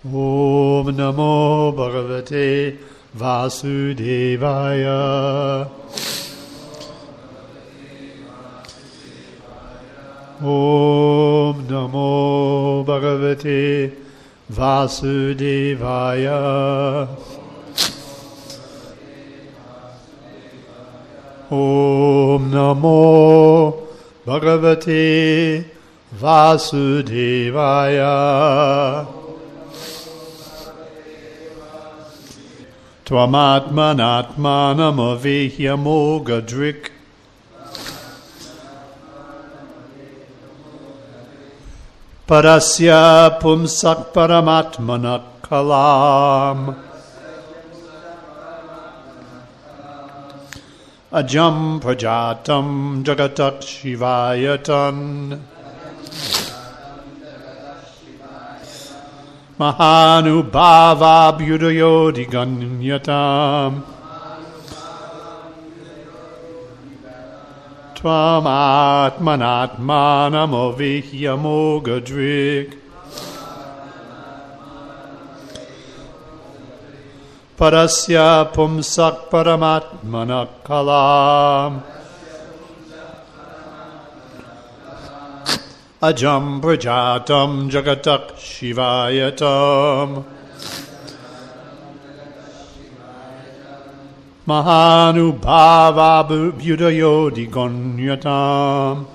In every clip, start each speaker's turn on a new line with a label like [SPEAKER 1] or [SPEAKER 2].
[SPEAKER 1] Om Namo Bhagavate Vasudevaya. Om Namo Bhagavate Vasudevaya. Om Namo Bhagavate Vasudevaya. Tvamatmanatmanam avehyamogādrik. Parasya pumsak paramatmana kalam. Ajam prajatam jagatak shivayatan. Mahanubhava bhudayodi ganyatam. Tvam atmanatmanam avehyamogādrik. Parasya pumsak paramatmana kalam. Ajam prajatam jagatak shivayatam. Mahanubhava bhudayodi ganyatam.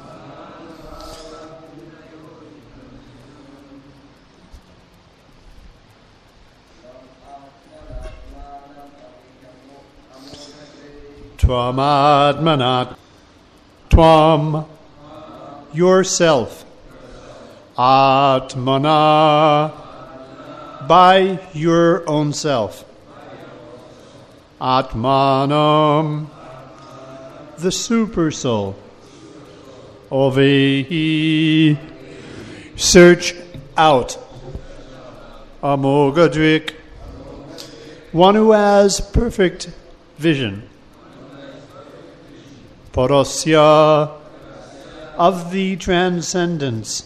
[SPEAKER 1] Tvamadmanat. Tvam, yourself. Atmana, by your own self. Atmanam, the super soul. Avehi, search out. Amogādrik, one who has perfect vision. Parasya, of the transcendence.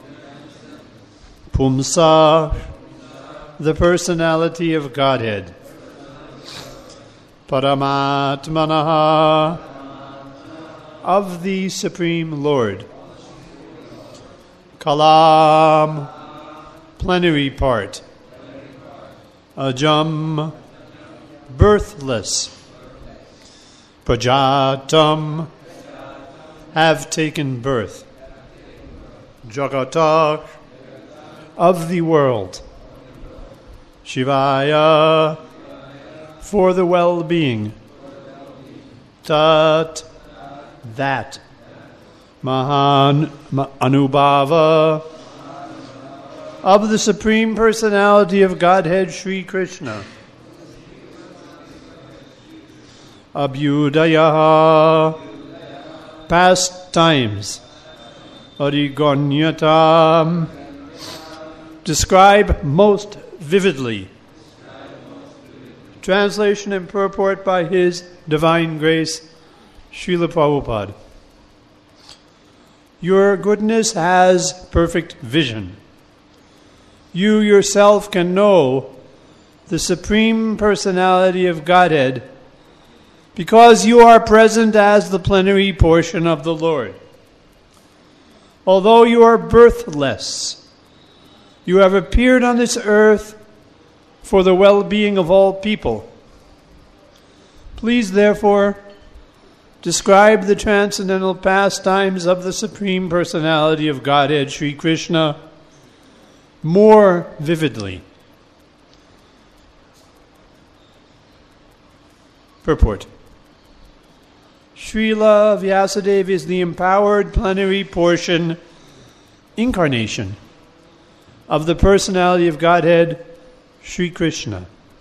[SPEAKER 1] Pumsa, the personality of Godhead. Paramatmanaha, of the Supreme Lord. Kalam, plenary part. Ajam, birthless. Prajatam, have taken birth. Jagatak, of the world. Shivaya, for the well-being. Tat, that. Mahan Anubhava, of the Supreme Personality of Godhead, Sri Krishna. Abhyudaya, past times. Adiganyatam, describe most vividly. Translation and purport by His Divine Grace, Srila Prabhupada. Your goodness has perfect vision. You yourself can know the Supreme Personality of Godhead because you are present as the plenary portion of the Lord. Although you are birthless, you have appeared on this earth for the well-being of all people. Please, therefore, describe the transcendental pastimes of the Supreme Personality of Godhead, Sri Krishna, more vividly. Purport. Srila Vyasadeva is the empowered plenary portion, incarnation, of the personality of Godhead, Sri Krishna.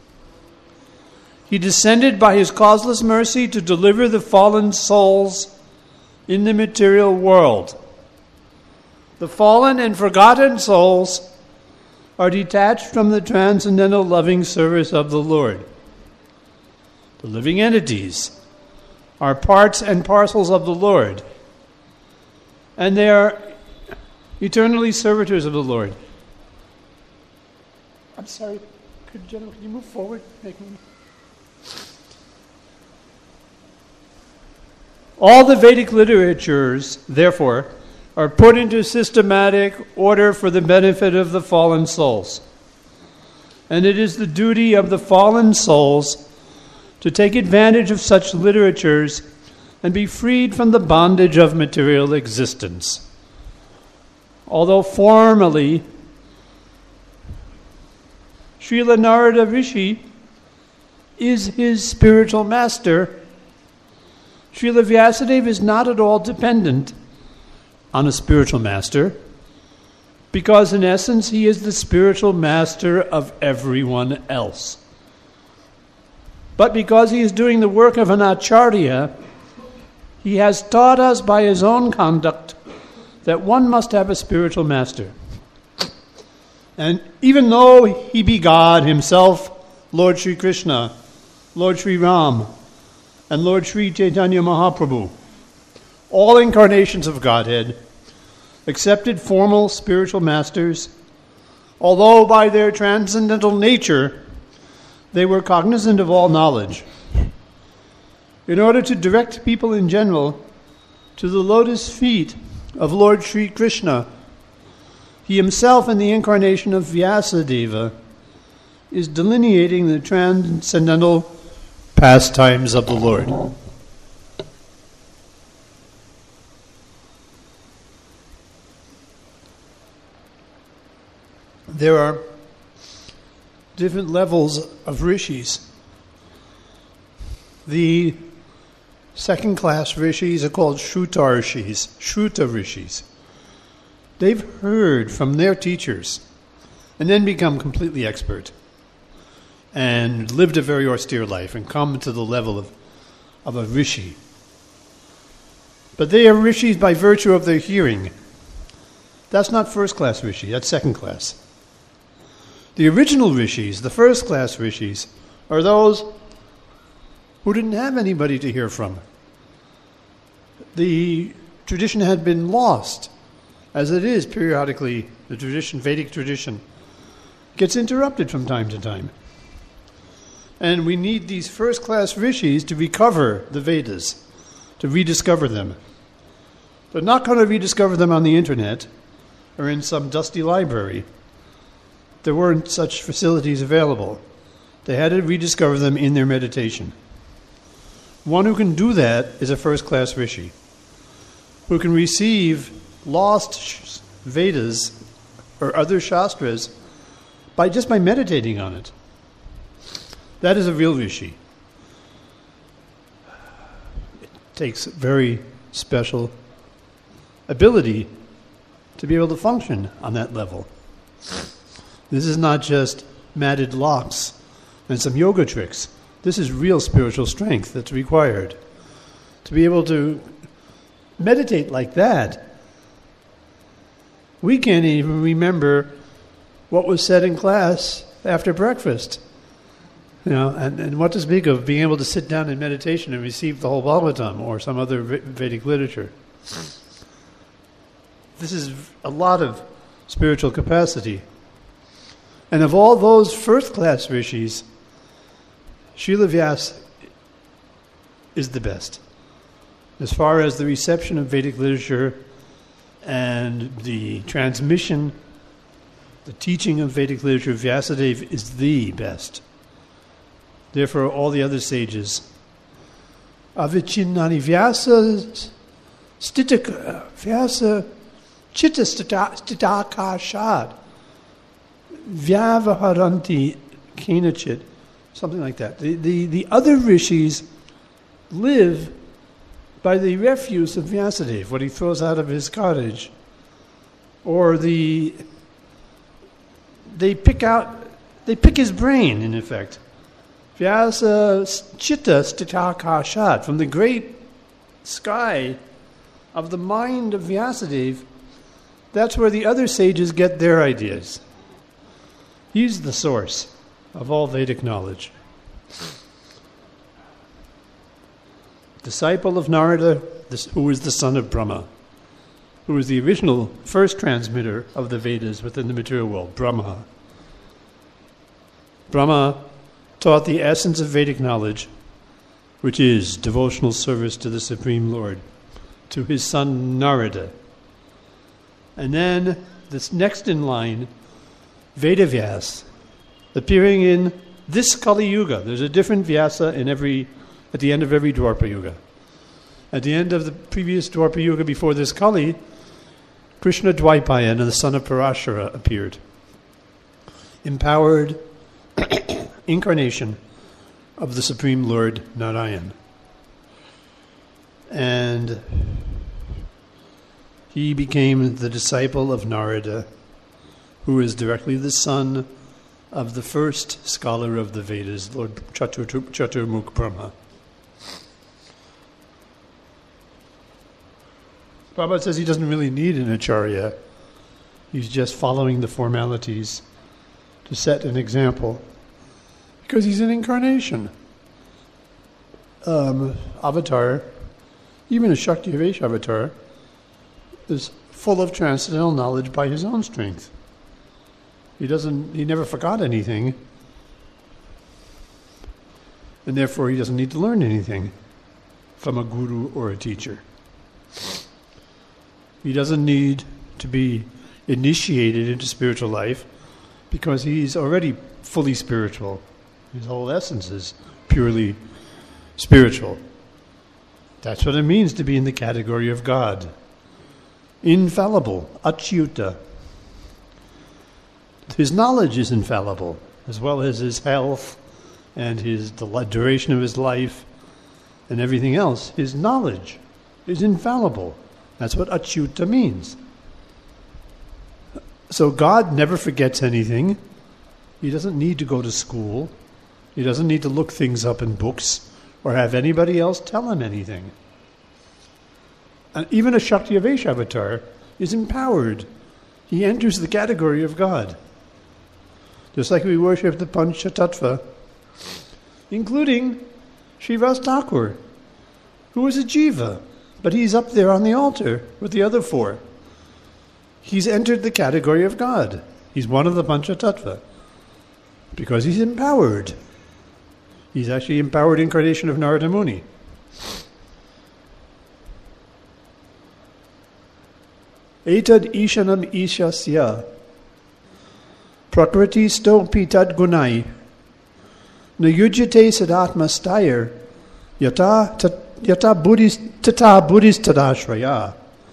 [SPEAKER 1] He descended by His causeless mercy to deliver the fallen souls in the material world. The fallen and forgotten souls are detached from the transcendental loving service of the Lord. The living entities are parts and parcels of the Lord, and they are eternally servitors of the Lord. I'm sorry. Could you move forward? All the Vedic literatures, therefore, are put into systematic order for the benefit of the fallen souls. And it is the duty of the fallen souls to take advantage of such literatures and be freed from the bondage of material existence. Although formally, Srila Narada Rishi is his spiritual master, Srila Vyasadeva is not at all dependent on a spiritual master, because in essence he is the spiritual master of everyone else. But because he is doing the work of an acharya, he has taught us by his own conduct that one must have a spiritual master. And even though he be God himself, Lord Sri Krishna, Lord Sri Ram, and Lord Sri Chaitanya Mahaprabhu, all incarnations of Godhead, accepted formal spiritual masters, although by their transcendental nature they were cognizant of all knowledge, in order to direct people in general to the lotus feet of Lord Sri Krishna. He himself, in the incarnation of Vyasadeva, is delineating the transcendental pastimes of the Lord. There are different levels of rishis. The second-class rishis are called Shruta rishis. They've heard from their teachers and then become completely expert and lived a very austere life and come to the level of a rishi. But they are rishis by virtue of their hearing. That's not first-class rishi, that's second-class. The original rishis, the first-class rishis, are those who didn't have anybody to hear from. The tradition had been lost, as it is periodically. The tradition, Vedic tradition, gets interrupted from time to time. And we need these first-class rishis to recover the Vedas, to rediscover them. They're not going to rediscover them on the internet or in some dusty library. There weren't such facilities available. They had to rediscover them in their meditation. One who can do that is a first-class rishi, who can receive lost Vedas or other Shastras just by meditating on it. That is a real rishi. It takes very special ability to be able to function on that level. This is not just matted locks and some yoga tricks. This is real spiritual strength that's required. To be able to meditate like that, we can't even remember what was said in class after breakfast. And what to speak of being able to sit down in meditation and receive the whole Bhagavatam or some other Vedic literature. This is a lot of spiritual capacity. And of all those first-class rishis, Srila Vyasa is the best. As far as the reception of Vedic literature and the transmission, the teaching of Vedic literature, Vyasadeva is the best. Therefore, all the other sages, Avichinnani Vyasa Chitta Stitakashad Vyavaharanti Kenachit, something like that. The other rishis live by the refuse of Vyasadeva, what he throws out of his cottage, or they pick his brain, in effect. Vyasa Chitta Stitakashad, from the great sky of the mind of Vyasadeva. That's where the other sages get their ideas. He's the source of all Vedic knowledge. Disciple of Narada, who was the son of Brahma, who was the original first transmitter of the Vedas within the material world, Brahma. Brahma taught the essence of Vedic knowledge, which is devotional service to the Supreme Lord, to his son Narada. And then, this next in line, Vedavyas, appearing in this Kali Yuga. There's a different Vyasa at the end of every Dwapara Yuga. At the end of the previous Dwapara Yuga before this Kali, Krishna Dvaipayana, the son of Parashara, appeared. Empowered incarnation of the Supreme Lord Narayan. And he became the disciple of Narada, who is directly the son of the first scholar of the Vedas, Lord Chaturmukh Brahma. Prabhupada says he doesn't really need an acharya. He's just following the formalities to set an example, because he's an incarnation. Avatar, even a Shaktivesh avatar, is full of transcendental knowledge by his own strength. He never forgot anything, and therefore he doesn't need to learn anything from a guru or a teacher. He doesn't need to be initiated into spiritual life because he's already fully spiritual. His whole essence is purely spiritual. That's what it means to be in the category of God. Infallible, achyuta. His knowledge is infallible, as well as his health and the duration of his life and everything else. His knowledge is infallible. That's what achyuta means. So God never forgets anything. He doesn't need to go to school. He doesn't need to look things up in books or have anybody else tell him anything. And even a Shaktivesh avatar is empowered. He enters the category of God. Just like we worship the Panchatattva, including Srivas Thakur, who is a jiva, but he's up there on the altar with the other four. He's entered the category of God. He's one of the Panchatattva because he's empowered. He's actually empowered incarnation of Narada Muni. Etad ishanam ishasya prakriti stopi tad gunai nayujyate sadatma stayar yata buddhis tadashraya.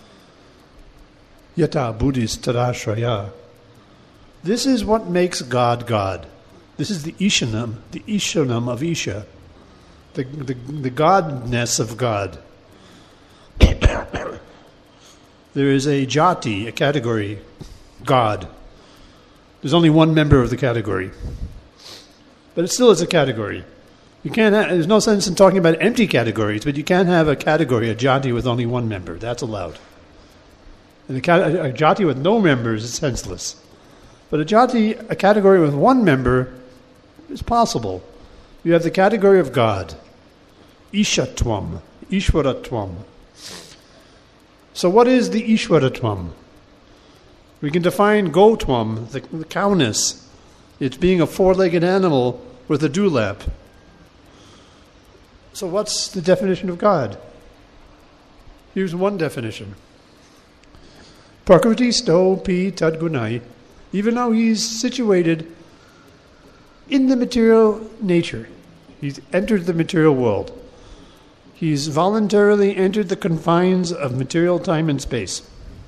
[SPEAKER 1] Yata buddhis tadashraya. This is what makes God God. This is the Ishanam of Isha, the godness of God. There is a jati, a category, God. There's only one member of the category. But it still is a category. There's no sense in talking about empty categories, but you can't have a category, a jati, with only one member. That's allowed. And a jati with no members is senseless. But a jati, a category with one member, is possible. You have the category of God. Ishatvam, Ishwaratvam. So what is the Ishwaratvam? We can define Gotvam, the cowness. It's being a four-legged animal with a dewlap. So what's the definition of God? Here's one definition. Prakriti sto pi tadgunai. Even though he's situated in the material nature, he's entered the material world. He's voluntarily entered the confines of material time and space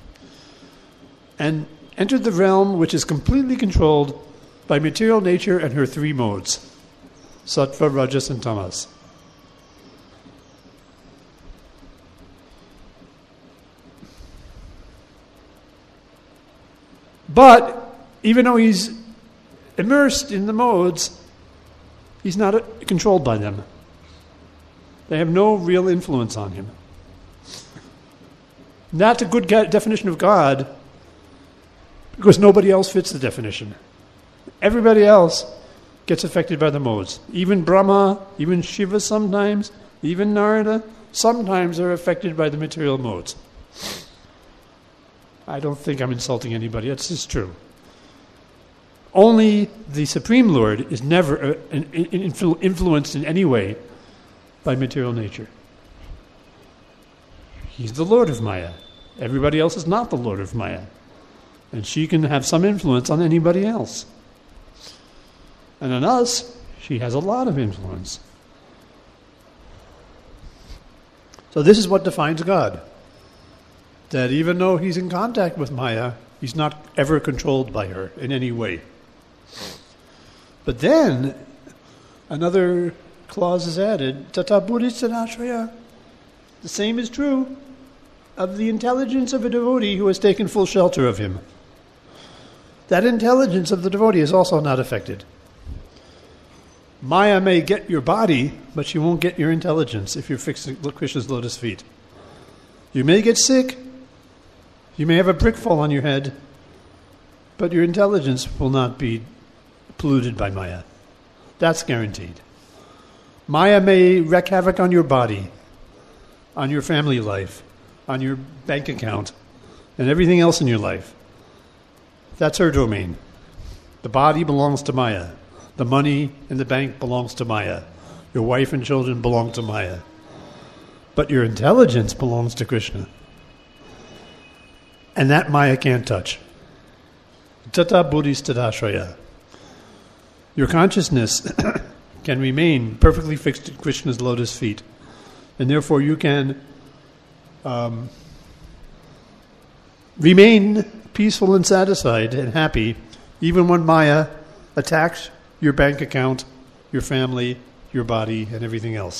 [SPEAKER 1] and entered the realm which is completely controlled by material nature and her three modes, sattva, rajas, and tamas. But even though he's immersed in the modes, he's not controlled by them. They have no real influence on him. That's a good definition of God because nobody else fits the definition. Everybody else gets affected by the modes. Even Brahma, even Shiva sometimes, even Narada, sometimes are affected by the material modes. I don't think I'm insulting anybody. It's just true. Only the Supreme Lord is never influenced in any way by material nature. He's the Lord of Maya. Everybody else is not the Lord of Maya. And she can have some influence on anybody else. And on us, she has a lot of influence. So this is what defines God. That even though he's in contact with Maya, he's not ever controlled by her in any way. But then, another clause is added, Tata Buddhistanashraya. The same is true of the intelligence of a devotee who has taken full shelter of him. That intelligence of the devotee is also not affected. Maya may get your body, but she won't get your intelligence if you're fixed at Krishna's lotus feet. You may get sick, you may have a brick fall on your head, but your intelligence will not be polluted by Maya. That's guaranteed. Maya may wreak havoc on your body, on your family life, on your bank account, and everything else in your life. That's her domain. The body belongs to Maya. The money in the bank belongs to Maya. Your wife and children belong to Maya. But your intelligence belongs to Krishna. And that Maya can't touch. Tata Buddhistadashraya. Your consciousness can remain perfectly fixed at Krishna's lotus feet. And therefore you can remain peaceful and satisfied and happy even when Maya attacks your bank account, your family, your body, and everything else.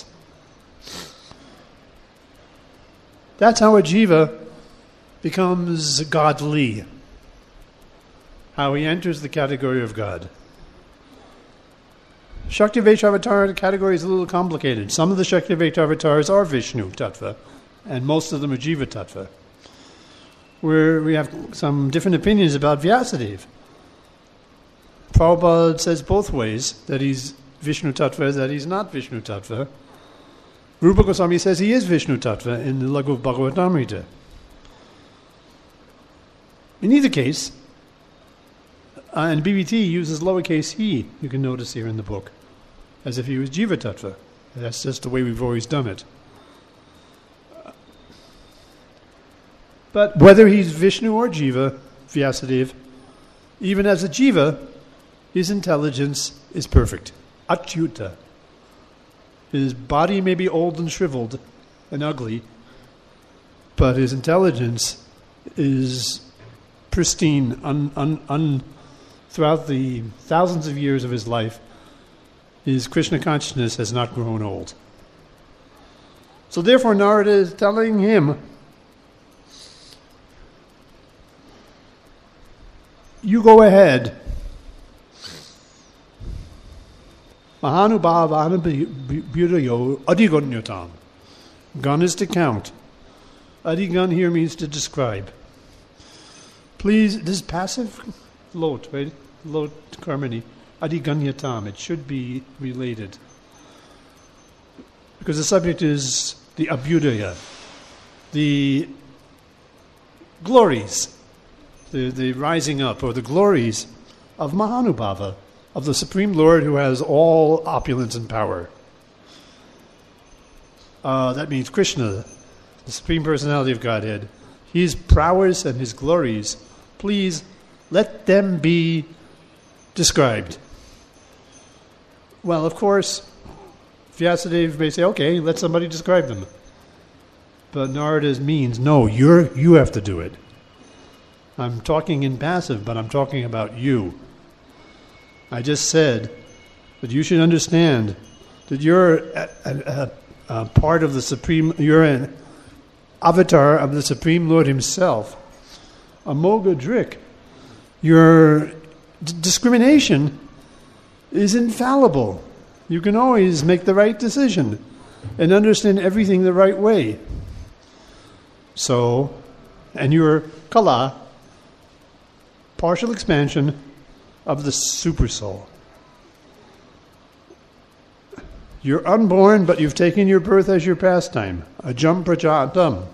[SPEAKER 1] That's how a jiva becomes godly. How he enters the category of God. Shakti Vaishavatar category is a little complicated. Some of the Shakti Vaishavatars are Vishnu Tattva, and most of them are Jiva Tattva. Where we have some different opinions about Vyasadeva. Prabhupada says both ways, that he's Vishnu Tattva, that he's not Vishnu Tattva. Rupa Goswami says he is Vishnu Tattva in the Laghu Bhagavatamrita. In either case, and BBT uses lowercase he, you can notice here in the book, as if he was Jiva Tattva. That's just the way we've always done it. But whether he's Vishnu or Jiva, Vyasadeva, even as a Jiva, his intelligence is perfect. Achyuta. His body may be old and shriveled and ugly, but his intelligence is pristine. Throughout the thousands of years of his life, his Krishna consciousness has not grown old. So therefore Narada is telling him, you go ahead. Mahanubhavana Buddhayo Adiganyatam. Gun is to count. Adigan here means to describe. Please, this is passive lot, right? Lot karmani. Adiganyatam. It should be related. Because the subject is the abhyudaya. The glories. The rising up, or the glories of Mahanubhava, of the Supreme Lord who has all opulence and power. That means Krishna, the Supreme Personality of Godhead. His prowess and his glories, please let them be described. Well, of course, Vyasadeva may say, okay, let somebody describe them. But Narada means, no, you have to do it. I'm talking in passive, but I'm talking about you. I just said that you should understand that you're a part of the Supreme, you're an avatar of the Supreme Lord himself. A Moga Drik. Your discrimination is infallible. You can always make the right decision and understand everything the right way. So, and your Kala, partial expansion of the Supersoul. You're unborn, but you've taken your birth as your pastime. Ajam prajatam.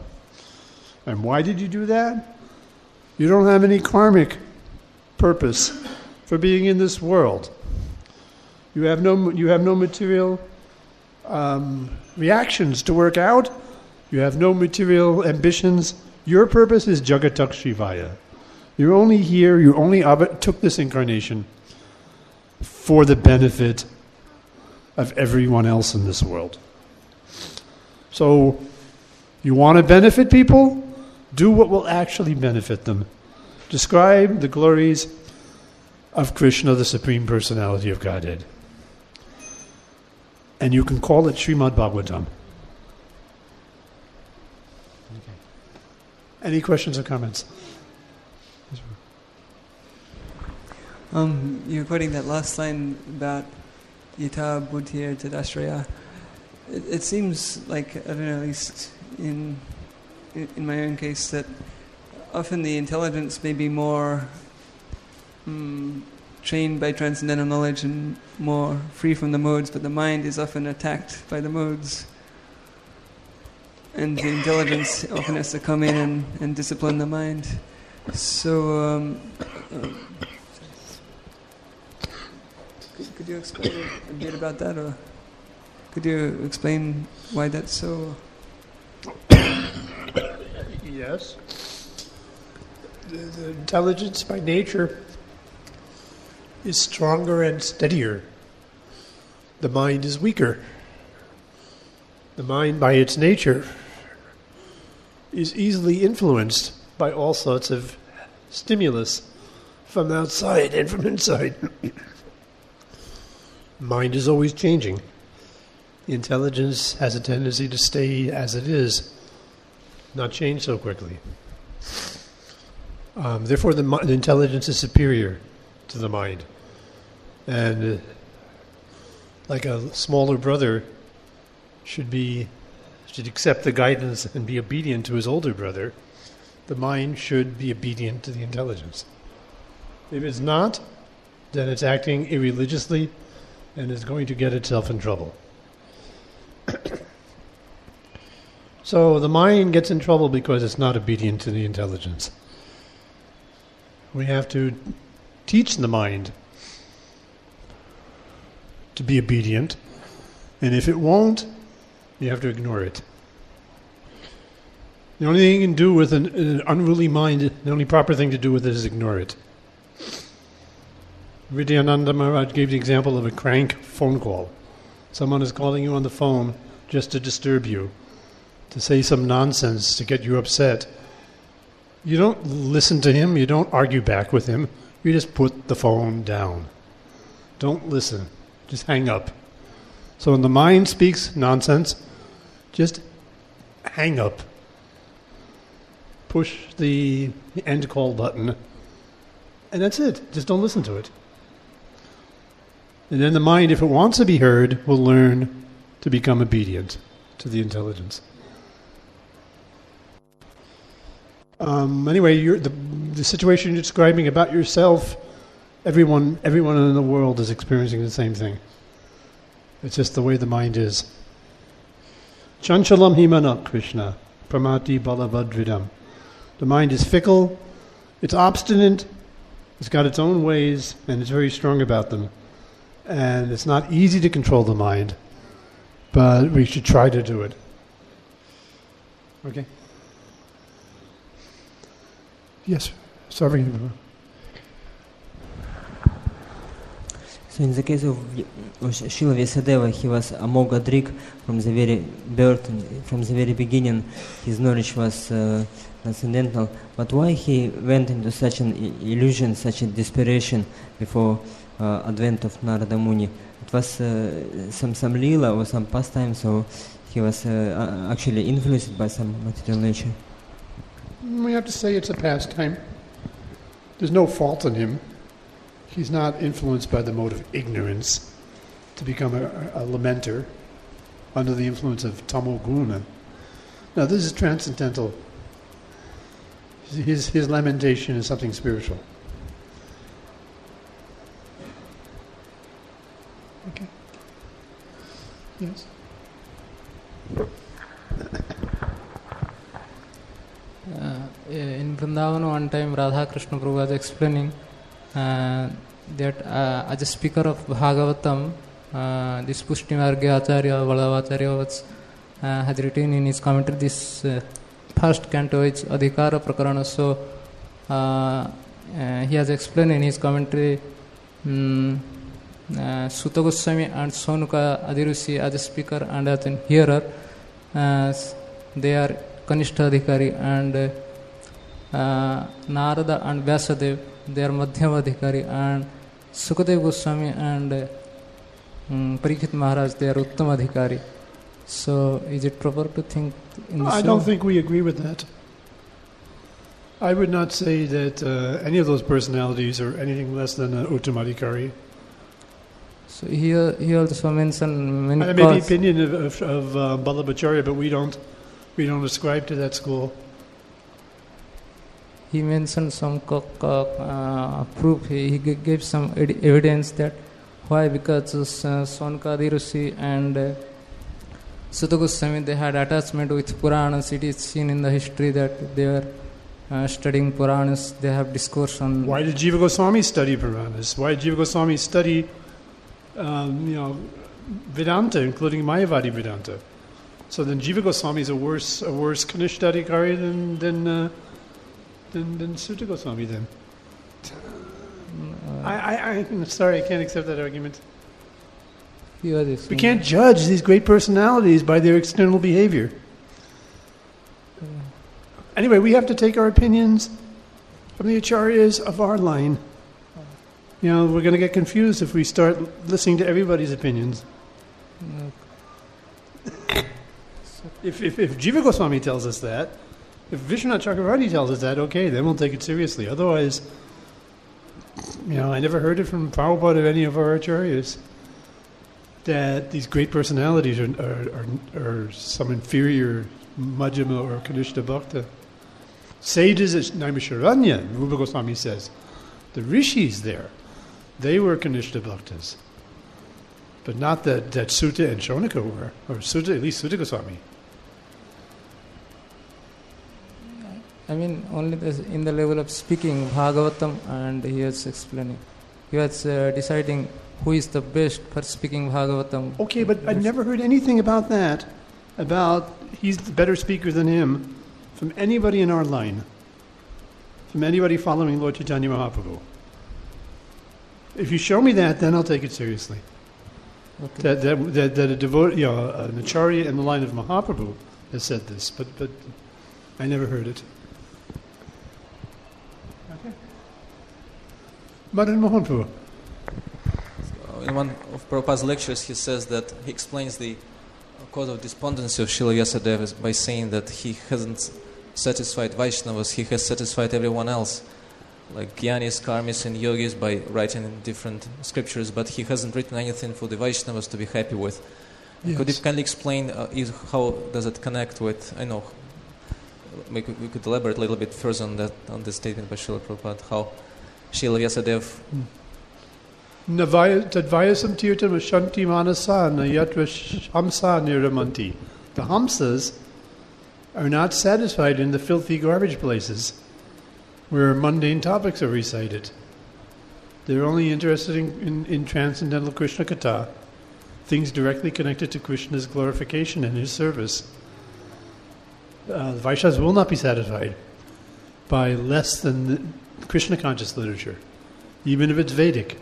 [SPEAKER 1] And why did you do that? You don't have any karmic purpose for being in this world. You have no material reactions to work out. You have no material ambitions. Your purpose is Jagatak Shivaya. You're only here, you only took this incarnation for the benefit of everyone else in this world. So, you want to benefit people? Do what will actually benefit them. Describe the glories of Krishna, the Supreme Personality of Godhead. And you can call it Srimad Bhagavatam. Okay. Any questions or comments?
[SPEAKER 2] You're quoting that last line about Yata Buddhir Tadashraya. It seems like, I don't know, at least in my own case, that often the intelligence may be more trained by transcendental knowledge and more free from the modes, but the mind is often attacked by the modes. And the intelligence often has to come in and discipline the mind. So, could you explain a bit about that, or could you explain why that's so?
[SPEAKER 1] Yes. The intelligence by nature is stronger and steadier. The mind is weaker. The mind, by its nature, is easily influenced by all sorts of stimulus from outside and from inside. Mind is always changing. The intelligence has a tendency to stay as it is, not change so quickly. Therefore, the intelligence is superior to the mind. And like a smaller brother should accept the guidance and be obedient to his older brother, the mind should be obedient to the intelligence. If it's not, then it's acting irreligiously and is going to get itself in trouble. So the mind gets in trouble because it's not obedient to the intelligence. We have to teach the mind to be obedient, and if it won't, you have to ignore it. The only thing you can do with an unruly mind, the only proper thing to do with it is ignore it. Vidyananda Maharaj gave the example of a crank phone call. Someone is calling you on the phone just to disturb you, to say some nonsense, to get you upset. You don't listen to him, you don't argue back with him, you just put the phone down. Don't listen, just hang up. So when the mind speaks nonsense, just hang up. Push the end call button, and that's it. Just don't listen to it. And then the mind, if it wants to be heard, will learn to become obedient to the intelligence. Anyway, the situation you're describing about yourself, everyone in the world is experiencing the same thing. It's just the way the mind is. Chanchalam himana Krishna, pramati balavadridam. The mind is fickle, it's obstinate, it's got its own ways, and it's very strong about them. And it's not easy to control the mind, but we should try to do it. Okay? Yes, sorry.
[SPEAKER 3] So in the case of Srila Vyasadeva, he was a Mogadrik from the very birth, from the very beginning. His knowledge was transcendental. But why he went into such an illusion, such a desperation before advent of Narada Muni? It was some lila or some pastime, so he was actually influenced by some material nature.
[SPEAKER 1] We have to say it's a pastime. There's no fault in him. He's not influenced by the mode of ignorance to become a lamenter under the influence of tamoguna. No, this is transcendental. His lamentation is something spiritual. Okay. Yes.
[SPEAKER 4] In Vrindavan, one time Radha Krishna Prabhu was explaining that as a speaker of Bhagavatam, this Pushtimarga Acharya, Vallabhacharya has written in his commentary this first canto is Adhikara Prakarana. So he has explained in his commentary Sutta Goswami and Sonuka Adirusi as a speaker and as a hearer, they are Kanishta Adhikari, and Narada and Vyasadev, they are Madhyama Adhikari, and Sukadev Goswami and Parikshit Maharaj, they are Uttama Adhikari. So is it proper to think in this way?
[SPEAKER 1] I don't think we agree with that. I would not say that any of those personalities are anything less than an Uttamadhikari.
[SPEAKER 4] So he also mentioned many
[SPEAKER 1] I made the opinion of Vallabhacharya, but we don't ascribe to that school.
[SPEAKER 4] He mentioned some proof. He gave some evidence that why, because Sonka Adirusi and Sutta Goswami, they had attachment with Puranas. It is seen in the history that they were studying Puranas. They have discourse on.
[SPEAKER 1] Why did Jiva Goswami study Puranas? Why did Jiva Goswami study Vedanta, including Mayavadi Vedanta? So then Jiva Goswami is a worse Kanishta Adhikari than Sutta Goswami then. I'm sorry, I can't accept that argument. We can't judge these great personalities by their external behavior. Anyway, we have to take our opinions from the acharyas of our line. We're going to get confused if we start listening to everybody's opinions. If Jiva Goswami tells us that, if Vishwanath Chakravarti tells us that, okay, then we'll take it seriously. Otherwise, I never heard it from Prabhupada or any of our acharyas that these great personalities are some inferior Madhyama or Kanishta Bhakta. Sages at Naimisharanya, Rupa Goswami says, the rishis there, they were Kanishta Bhaktas. But not that Sutta and Shonika were, or Sutta, at least Sutta Goswami.
[SPEAKER 4] I mean, only in the level of speaking Bhagavatam, and he was explaining. He was deciding who is the best for speaking Bhagavatam.
[SPEAKER 1] Okay, but I never heard anything about that, about he's the better speaker than him, from anybody in our line, from anybody following Lord Chaitanya Mahaprabhu. If you show me that, then I'll take it seriously. Okay. That a devotee, an acharya in the line of Mahaprabhu has said this, but I never heard it. Okay. Madan Mohan Prabhu.
[SPEAKER 5] In one of Prabhupada's lectures, he says that he explains the cause of despondency of Srila Vyasadeva by saying that he hasn't satisfied Vaishnavas, he has satisfied everyone else, like Gyanis, Karmis and Yogis, by writing in different scriptures, but he hasn't written anything for the Vaishnavas to be happy with. Yes. Could you kindly explain how does it connect with, I know, we could elaborate a little bit further on the statement by Srila Prabhupada, how Srila Vyasadeva...
[SPEAKER 1] Tadvayasam tirtam ashanti manasa nayatra hamsa niramanti. The hamsas are not satisfied in the filthy garbage places where mundane topics are recited. They're only interested in transcendental Krishna Katha, things directly connected to Krishna's glorification and his service. The Vaishnavas will not be satisfied by less than Krishna conscious literature, even if it's Vedic.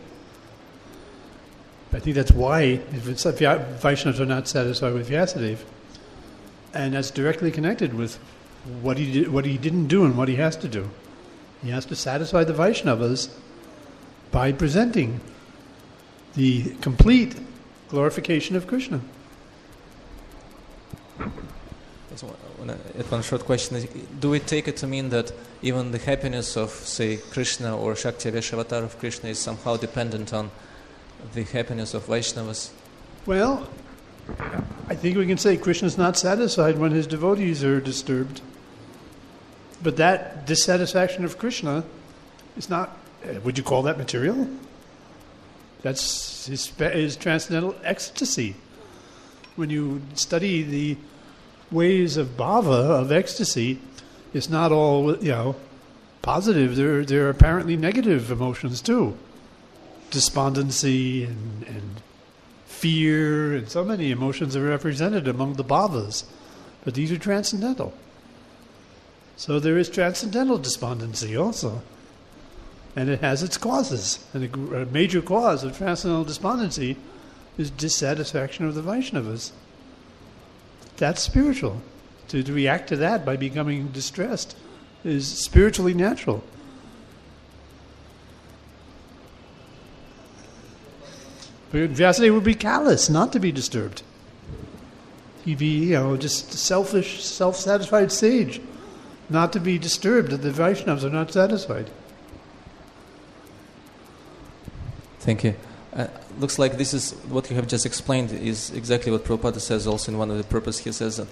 [SPEAKER 1] I think that's why Vaishnavas are not satisfied with Vyasadeva, and that's directly connected with what he didn't do and what he has to do. He has to satisfy the Vaishnavas by presenting the complete glorification of Krishna.
[SPEAKER 5] One short question: do we take it to mean that even the happiness of, say, Krishna or Shakti Vesha of Krishna is somehow dependent on the happiness of Vaishnavas?
[SPEAKER 1] Well, I think we can say Krishna is not satisfied when his devotees are disturbed. But that dissatisfaction of Krishna is not, would you call that material? That's his transcendental ecstasy. When you study the ways of bhava, of ecstasy, it's not all, positive. There are apparently negative emotions too. despondency and fear, and so many emotions are represented among the bhavas. But these are transcendental. So there is transcendental despondency also. And it has its causes. And a major cause of transcendental despondency is dissatisfaction of the Vaishnavas. That's spiritual. To react to that by becoming distressed is spiritually natural. But Vyasadeva would be callous not to be disturbed. He'd be, just selfish, self-satisfied sage, not to be disturbed that the Vaishnavas are not satisfied.
[SPEAKER 5] Thank you. Looks like this is what you have just explained is exactly what Prabhupada says also in one of the purposes. He says that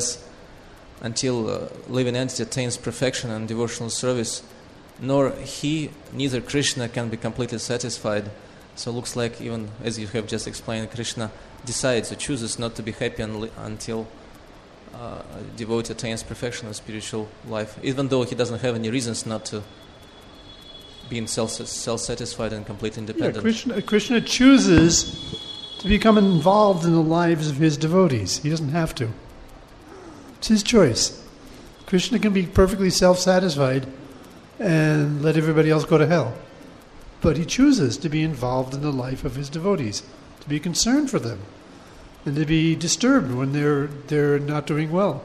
[SPEAKER 5] until living entity attains perfection and devotional service, neither Krishna can be completely satisfied. So it looks like even as you have just explained, Krishna decides or chooses not to be happy until a devotee attains perfection in spiritual life, even though he doesn't have any reasons not to being self-satisfied and completely independent.
[SPEAKER 1] Yeah, Krishna chooses to become involved in the lives of his devotees. He doesn't have to. It's his choice. Krishna can be perfectly self-satisfied and let everybody else go to hell. But he chooses to be involved in the life of his devotees, to be concerned for them, and to be disturbed when they're not doing well.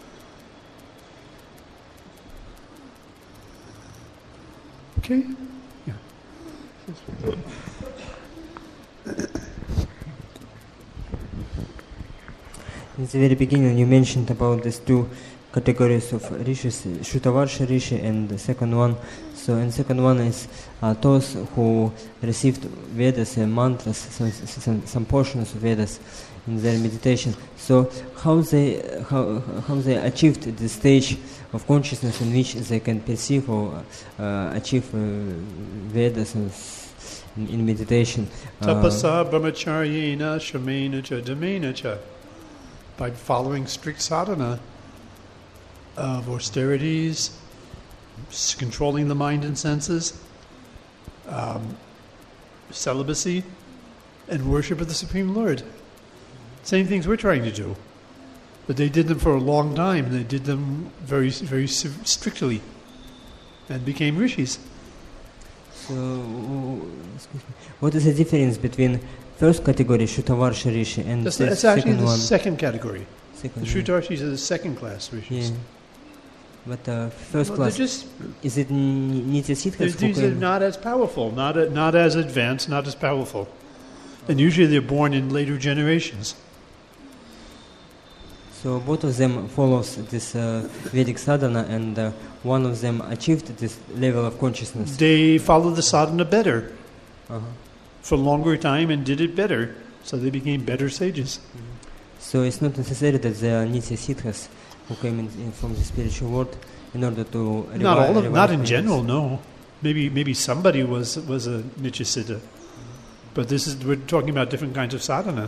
[SPEAKER 1] Okay? Yeah.
[SPEAKER 3] In the very beginning you mentioned about these two categories of rishis, Shrutavarsha Rishi and the second one. So in second one is those who received Vedas and mantras, some portions of Vedas in their meditation. So how they achieved the stage of consciousness in which they can perceive or achieve Vedas in meditation?
[SPEAKER 1] Tapasa brahmacharyena shamena cha dhamena cha. By following strict sadhana of austerities, controlling the mind and senses, celibacy, and worship of the Supreme Lord. Same things we're trying to do. But they did them for a long time. They did them very, very strictly and became rishis.
[SPEAKER 3] So, what is the difference between first category, Shrutavarsha Rishi, and
[SPEAKER 1] that's
[SPEAKER 3] the
[SPEAKER 1] actually
[SPEAKER 3] second
[SPEAKER 1] the
[SPEAKER 3] one?
[SPEAKER 1] second category. The
[SPEAKER 3] Second one.
[SPEAKER 1] Shrutarshis are the second class rishis.
[SPEAKER 3] Yeah. But first
[SPEAKER 1] Well,
[SPEAKER 3] class,
[SPEAKER 1] they're just,
[SPEAKER 3] is it Nitya Siddhas?
[SPEAKER 1] these are not as powerful, not as advanced, not as powerful. And usually they're born in later generations.
[SPEAKER 3] So both of them follows this Vedic sadhana, and one of them achieved this level of consciousness.
[SPEAKER 1] They followed the sadhana better
[SPEAKER 3] Uh-huh.
[SPEAKER 1] for a longer time and did it better, so they became better sages.
[SPEAKER 3] So it's not necessary that they are Nitya Siddhas who came in from the spiritual world in order to
[SPEAKER 1] Not all of them, not in
[SPEAKER 3] revive
[SPEAKER 1] general, no. Maybe somebody was a Nitya Siddha. But we're talking about different kinds of sadhana.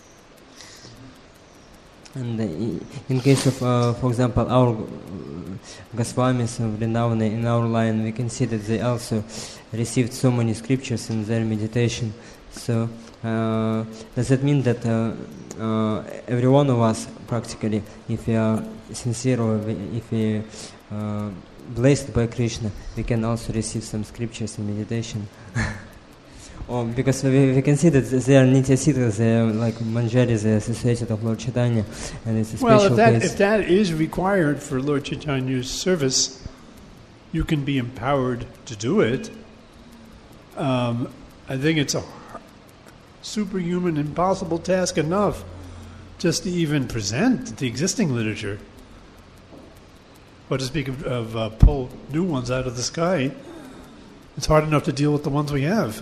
[SPEAKER 3] And in case of, for example, our Goswamis of Vrindavana, in our line, we can see that they also received so many scriptures in their meditation. So does that mean that every one of us, practically, if we are sincere or if we are blessed by Krishna, we can also receive some scriptures in meditation? Because we can see that they are Nitya Siddhas, they are like Manjari, they are associated of Lord Chaitanya, and it's a special case.
[SPEAKER 1] If that is required for Lord Chaitanya's service, you can be empowered to do it. I think it's a superhuman, impossible task enough just to even present the existing literature. What to speak of pull new ones out of the sky. It's hard enough to deal with the ones we have.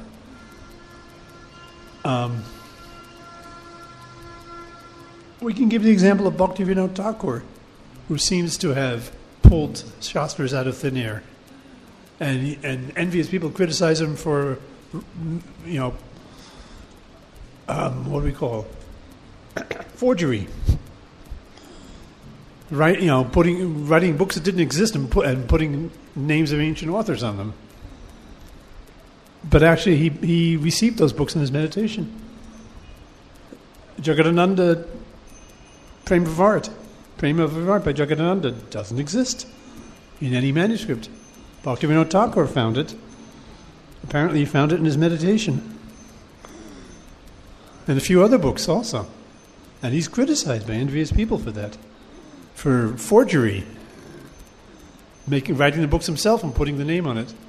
[SPEAKER 1] We can give the example of Bhaktivinoda Thakur, who seems to have pulled Shastras out of thin air. And envious people criticize him for, what do we call forgery. Writing books that didn't exist and putting names of ancient authors on them. But actually, he received those books in his meditation. Jagadananda, Prema Vivarat by Jagadananda doesn't exist in any manuscript. Bhaktivinoda Thakur found it. Apparently he found it in his meditation. And a few other books also. And he's criticized by envious people for that. For forgery. Writing the books himself and putting the name on it.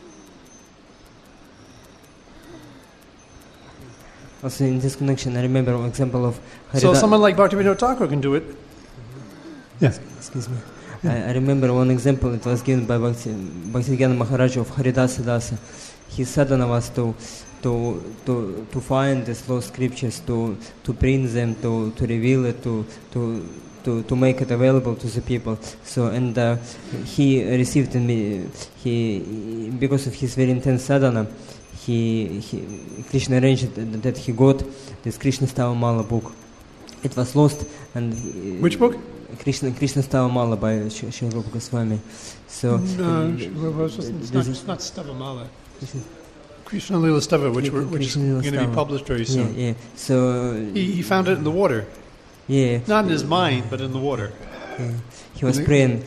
[SPEAKER 3] Also in this connection, I remember one example of
[SPEAKER 1] So someone like Bhaktivinoda Thakur can do it. Yeah.
[SPEAKER 3] Excuse me. I remember one example. It was given by Bhaktivedanta Maharaj of Haridasa Dasa. His sadhana was to find these lost scriptures, to print them, to reveal it, to make it available to the people. So he received because of his very intense sadhana. Krishna arranged that he got this Krishna Stava Mala book. It was lost, and
[SPEAKER 1] which book?
[SPEAKER 3] Krishna Stava Mala by Srila Rupa Goswami. So
[SPEAKER 1] it's not Stava Mala. Krishna Lila Stava, which is going to be published very soon.
[SPEAKER 3] Yeah. So
[SPEAKER 1] he found it in the water.
[SPEAKER 3] Yeah.
[SPEAKER 1] Not in his mind, but in the water.
[SPEAKER 3] Yeah. He was praying,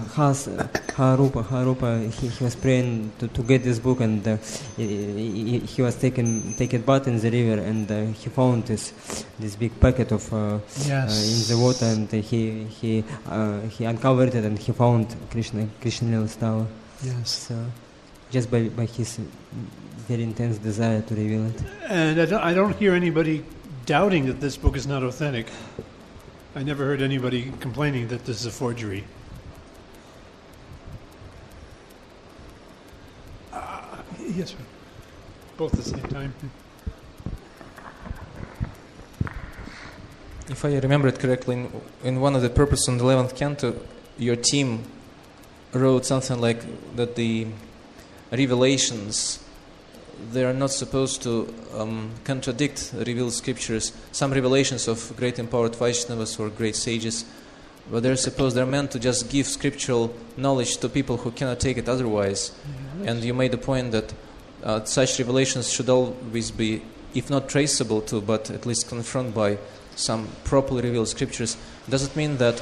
[SPEAKER 3] Harupa. He was praying to get this book, and he was taking bath in the river, and he found this big packet of in the water, and he uncovered it, and he found Krishna Lila Stava.
[SPEAKER 1] Yes.
[SPEAKER 3] So just by his very intense desire to reveal it.
[SPEAKER 1] And I don't hear anybody doubting that this book is not authentic. I never heard anybody complaining that this is a forgery. Yes, sir. Both at the same time.
[SPEAKER 5] If I remember it correctly, in one of the purposes on the 11th canto, your team wrote something like that the revelations, they are not supposed to contradict revealed scriptures. Some revelations of great empowered Vaishnavas or great sages, but they're meant to just give scriptural knowledge to people who cannot take it otherwise. Yes. And you made the point that such revelations should always be, if not traceable to, but at least confirmed by some properly revealed scriptures. Does it mean that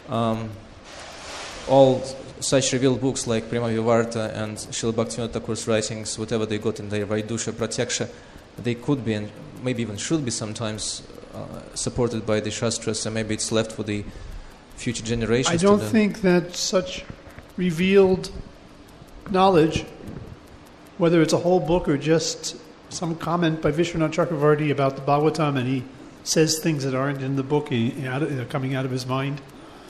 [SPEAKER 5] all such revealed books like Prema Vivarta and Srila Bhaktivinoda Thakur's writings, whatever they got in their Vaidusha Pratyaksha, they could be and maybe even should be sometimes supported by the Shastras, and maybe it's left for the future generations?
[SPEAKER 1] I don't think that such revealed knowledge, whether it's a whole book or just some comment by Vishwanath Chakravarti about the Bhagavatam, and he says things that aren't in the book, they're coming out of his mind.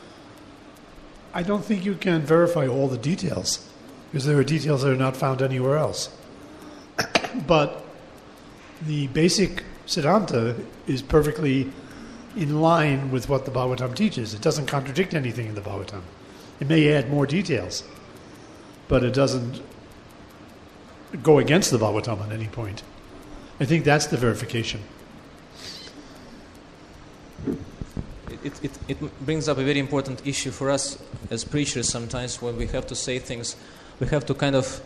[SPEAKER 1] I don't think you can verify all the details, because there are details that are not found anywhere else. But the basic Siddhanta is perfectly in line with what the Bhagavatam teaches. It doesn't contradict anything in the Bhagavatam. It may add more details, but it doesn't go against the Bhagavatam at any point. I think that's the verification.
[SPEAKER 5] It brings up a very important issue for us as preachers sometimes. When we have to say things, we have to kind of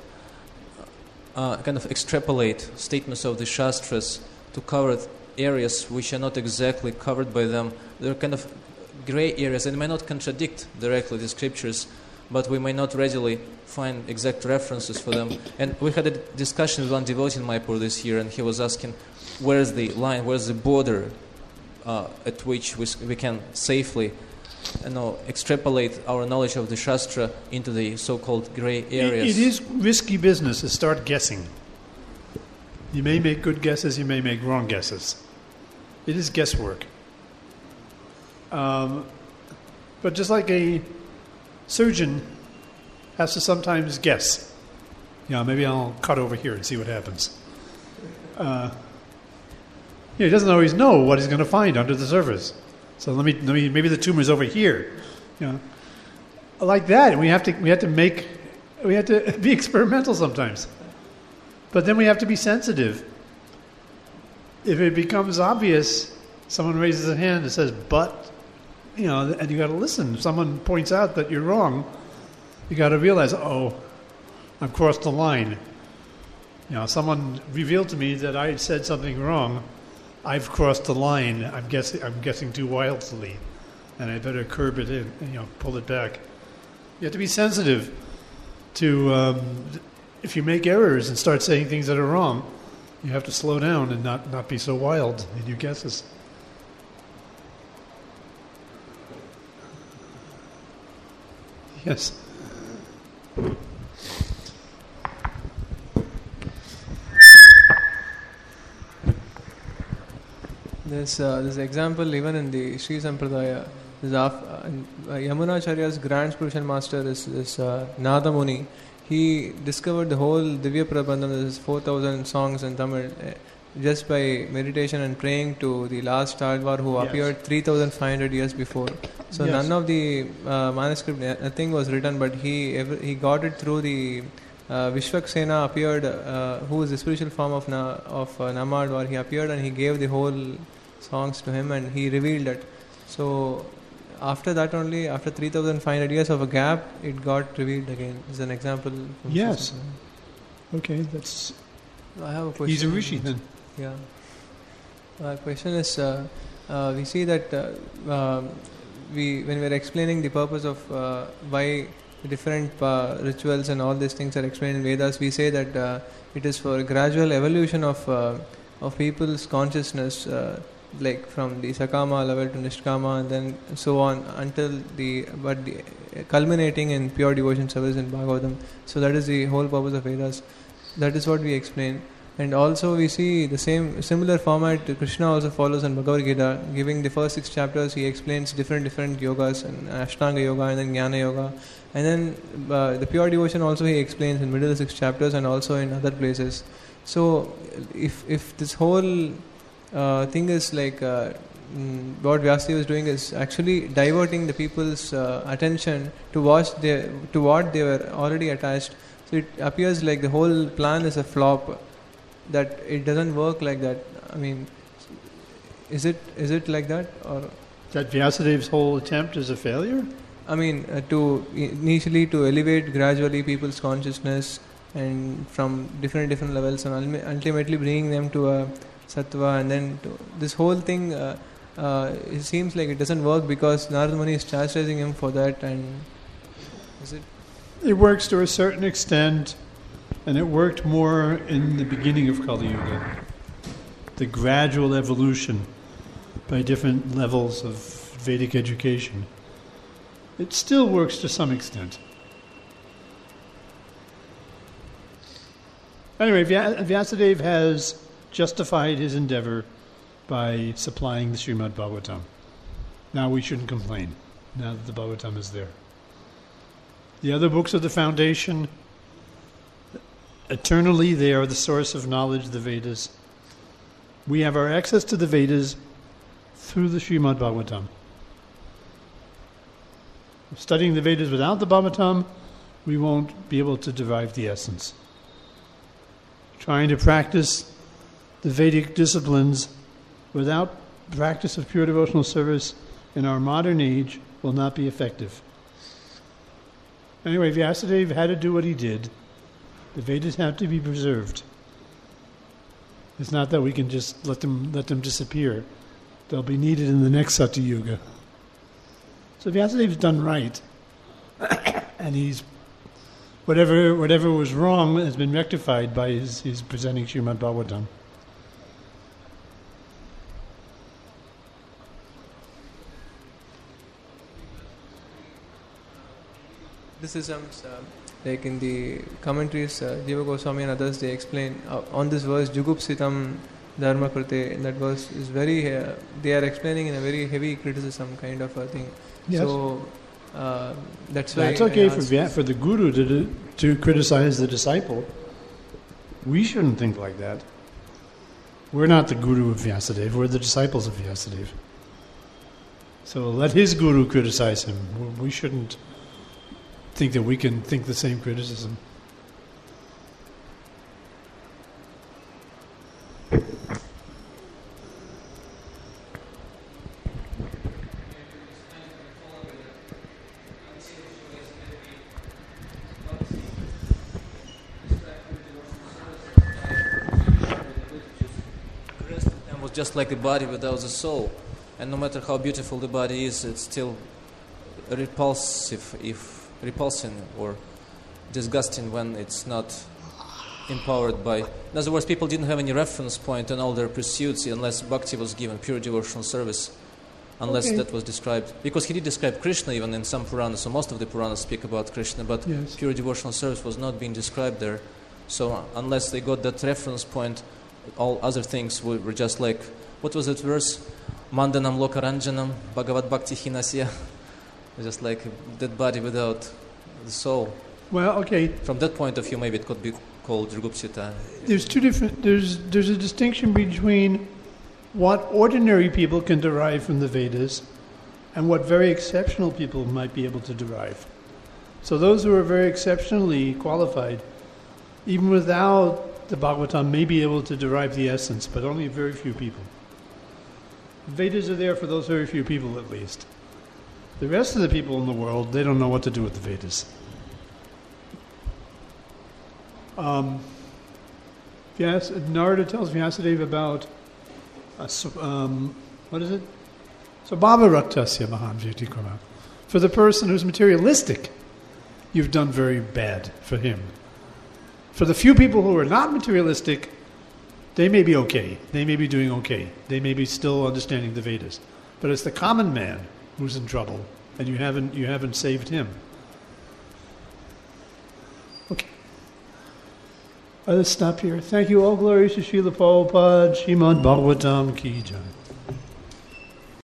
[SPEAKER 5] extrapolate statements of the Shastras to cover areas which are not exactly covered by them. They're kind of gray areas, and may not contradict directly the scriptures, but we may not readily find exact references for them. And we had a discussion with one devotee in Mayapur this year, and he was asking, where's the line, where's the border at which we can safely extrapolate our knowledge of the Shastra into the so-called gray areas.
[SPEAKER 1] It is risky business to start guessing. You may make good guesses, you may make wrong guesses. It is guesswork. But just like a surgeon has to sometimes guess. Maybe I'll cut over here and see what happens. He doesn't always know what he's going to find under the surface. So let me maybe the tumor's over here. Like that, we have to be experimental sometimes. But then we have to be sensitive. If it becomes obvious, someone raises a hand and says, "But," and you got to listen. If someone points out that you're wrong, you got to realize, "Oh, I've crossed the line." someone revealed to me that I had said something wrong. I've crossed the line. I'm guessing too wildly, and I better curb it in, pull it back. You have to be sensitive to if you make errors and start saying things that are wrong, you have to slow down and not be so wild in your guesses. Yes.
[SPEAKER 6] There's example even in the Sri Sampradaya. Yamunacharya's grand spiritual master is Nada Muni. He discovered the whole Divya Prabandham, there's 4,000 songs in Tamil, just by meditation and praying to the last Alvar who appeared 3,500 years before. So none of the manuscript, nothing was written, but he got it through the Vishwaksena appeared, who is the spiritual form of Namadwar. He appeared and he gave the whole songs to him and he revealed it. So after that only, after 3,500 years of a gap, it got revealed again. Is an example.
[SPEAKER 1] Yes. Okay, that's...
[SPEAKER 6] I have a question.
[SPEAKER 1] He's a rishi then.
[SPEAKER 6] Yeah. My question is, we see that when we are explaining the purpose of why the different rituals and all these things are explained in Vedas, we say that it is for a gradual evolution of people's consciousness, like from the Sakama level to Nishkama and then so on until culminating in pure devotion service in Bhagavatam. So that is the whole purpose of Vedas. That is what we explain. And also we see the similar format Krishna also follows in Bhagavad Gita, giving the first 6 chapters. He explains different yogas and Ashtanga yoga and then Jnana yoga, and then the pure devotion also he explains in middle 6 chapters and also in other places. So if this whole thing is like what Vyasadeva is doing is actually diverting the people's attention to what they were already attached. So it appears like the whole plan is a flop, that it doesn't work like that. I mean, is it like that, or
[SPEAKER 1] that Vyasadev's whole attempt is a failure?
[SPEAKER 6] I mean, to initially to elevate gradually people's consciousness and from different levels and ultimately bringing them to a sattva, and then this whole thing it seems like it doesn't work because Narada Muni is chastising him for that. And is it?
[SPEAKER 1] It works to a certain extent, and it worked more in the beginning of Kali Yuga. The gradual evolution by different levels of Vedic education. It still works to some extent. Anyway, Vyasadeva has justified his endeavor by supplying the Srimad Bhagavatam. Now we shouldn't complain, now that the Bhagavatam is there. The other books of the foundation, eternally they are the source of knowledge, the Vedas. We have our access to the Vedas through the Srimad Bhagavatam. Studying the Vedas without the Bhagavatam, we won't be able to derive the essence. Trying to practice the Vedic disciplines without practice of pure devotional service in our modern age will not be effective. Anyway, Vyasadeva had to do what he did. The Vedas have to be preserved. It's not that we can just let them disappear. They'll be needed in the next Satya Yuga. So Vyasadeva's done right, and he's whatever was wrong has been rectified by his presenting Srimad Bhagavatam.
[SPEAKER 6] Criticisms, like in the commentaries, Jiva Goswami and others, they explain on this verse, Jugupsitam Dharma Krite, in that verse is very, they are explaining in a very heavy criticism kind of a thing.
[SPEAKER 1] Yes.
[SPEAKER 6] So that's why
[SPEAKER 1] it's okay for the guru to criticize the disciple. We shouldn't think like that. We're not the guru of Vyasadeva, we're the disciples of Vyasadeva. So let his guru criticize him. We shouldn't think that we can think the same criticism.
[SPEAKER 5] just like a body without the soul. And no matter how beautiful the body is, it's still repulsing or disgusting when it's not empowered by... In other words, people didn't have any reference point in all their pursuits unless bhakti was given, pure devotional service, unless that was described. Because he did describe Krishna even in some Puranas, so most of the Puranas speak about Krishna, but pure devotional service was not being described there. So unless they got that reference point, all other things were just like... What was that verse? Mandanam lokaranjanam bhagavad bhakti hinasya. Just like a dead body without the soul.
[SPEAKER 1] Well, okay.
[SPEAKER 5] From that point of view, maybe it could be called Drigupsita.
[SPEAKER 1] There's two different. There's a distinction between what ordinary people can derive from the Vedas and what very exceptional people might be able to derive. So those who are very exceptionally qualified, even without the Bhagavatam, may be able to derive the essence, but only very few people. The Vedas are there for those very few people, at least. The rest of the people in the world, they don't know what to do with the Vedas. Narada tells Vyasadeva about what is it? So Bhava Raktasya Mahan Vyatikrama. For the person who's materialistic, you've done very bad for him. For the few people who are not materialistic, they may be okay. They may be doing okay. They may be still understanding the Vedas. But it's the common man who's in trouble, and you haven't saved him. Okay. Let's stop here. Thank you. All glory to Srila Prabhupada, Srimad Bhagavatam Ki Jai.